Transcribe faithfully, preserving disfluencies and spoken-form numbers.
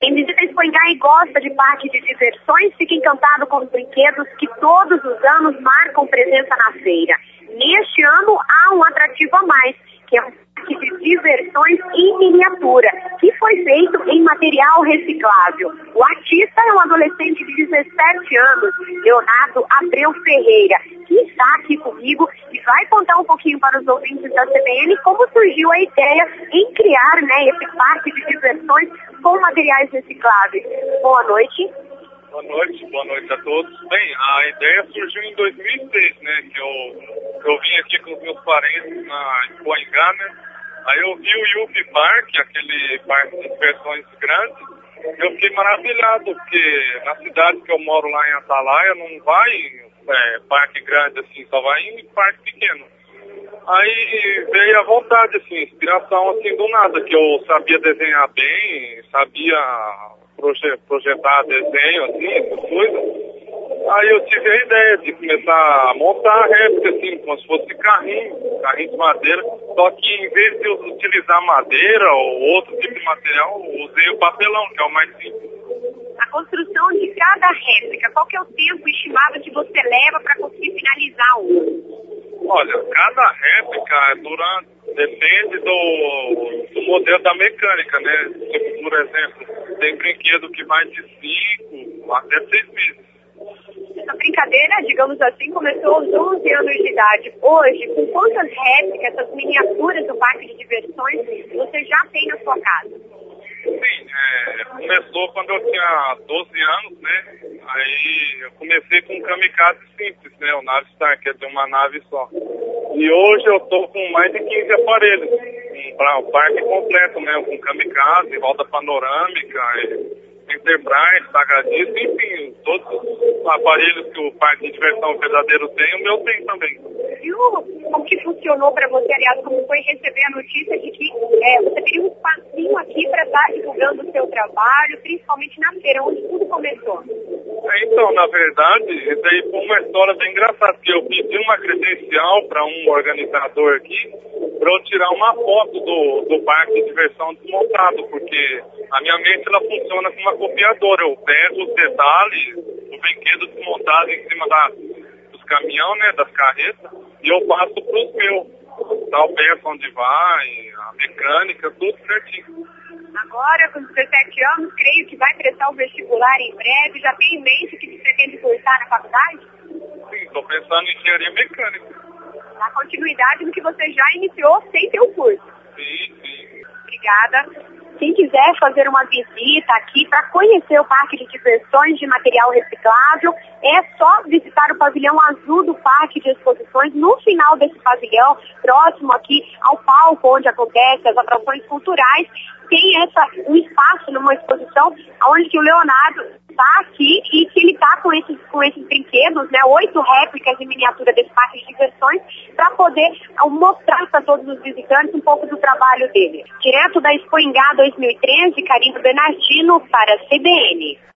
Quem visita Expoingá e gosta de parque de diversões fica encantado com os brinquedos que todos os anos marcam presença na feira. Neste ano há um atrativo a mais, que é um parque de diversões em miniatura, que foi feito em material reciclável. O artista é um adolescente de dezessete anos, Leonardo Abreu Ferreira, que está aqui comigo e vai contar um pouquinho para os ouvintes da C B N como surgiu a ideia em criar, né, esse parque de diversões com materiais recicláveis. Boa noite. Boa noite, boa noite a todos. Bem, a ideia surgiu em dois mil e seis, né, que eu, eu vim aqui com os meus parentes na Expoingá, né, aí eu vi o Yupi Park, aquele parque de diversões grande, eu fiquei maravilhado, porque na cidade que eu moro lá em Atalaia não vai é, parque grande assim, só vai em parque pequeno. Aí veio a vontade, assim, inspiração assim do nada, que eu sabia desenhar bem, sabia proje- projetar desenho, assim, essas coisas. Aí eu tive a ideia de começar a montar a réplica, assim, como se fosse carrinho, carrinho de madeira, só que em vez de eu utilizar madeira ou outro tipo de material, eu usei o papelão, que é o mais simples. A construção de cada réplica, qual que é o tempo estimado que você leva para conseguir finalizar um? Olha, cada réplica durante, depende do, do modelo da mecânica, né? Tipo, por exemplo, tem brinquedo que vai de cinco até seis meses. Essa brincadeira, digamos assim, começou aos onze anos de idade. Hoje, com quantas réplicas, essas miniaturas do parque de diversões, você já tem na sua casa? Sim, é, começou quando eu tinha doze anos, né? Aí eu comecei com um kamikaze simples, né? O Nave Star, que é de uma nave só. E hoje eu tô com mais de quinze aparelhos, para o parque completo, né? Com kamikaze, roda panorâmica, Enterprise, sagradista, enfim, todos os aparelhos que o parque de diversão verdadeiro tem, o meu tem também. Viu como que funcionou para você, aliás, como foi receber a notícia de que é, você teria um espacinho aqui para estar divulgando o seu trabalho, principalmente na feira, onde tudo começou? Então, na verdade, isso aí foi uma história bem engraçada, porque eu pedi uma credencial para um organizador aqui, para eu tirar uma foto do, do parque de diversão desmontado, porque a minha mente ela funciona como uma copiadora. Eu pego os detalhes do brinquedo desmontado em cima da, dos caminhões, né, das carretas, e eu passo para os meus. Tal peça onde vai, a mecânica, tudo certinho. Agora, com dezessete anos, creio que vai prestar o vestibular em breve. Já tem em mente que pretende cursar na faculdade? Sim, estou pensando em engenharia mecânica. Na continuidade no que você já iniciou sem ter o curso. Sim, sim. Obrigada. Quem quiser fazer uma visita aqui para conhecer o parque de diversões de material reciclável, é só visitar o pavilhão azul do parque de exposições. No final desse pavilhão, próximo aqui ao palco onde acontecem as atrações culturais, tem essa, um espaço numa exposição onde que o Leonardo está aqui e que ele está com esses, com esses brinquedos, né, oito réplicas em miniatura desse parque de diversões, para poder mostrar para todos os visitantes um pouco do trabalho dele. Direto da Expoingá dois mil e treze, Carino Bernardino para a C B N.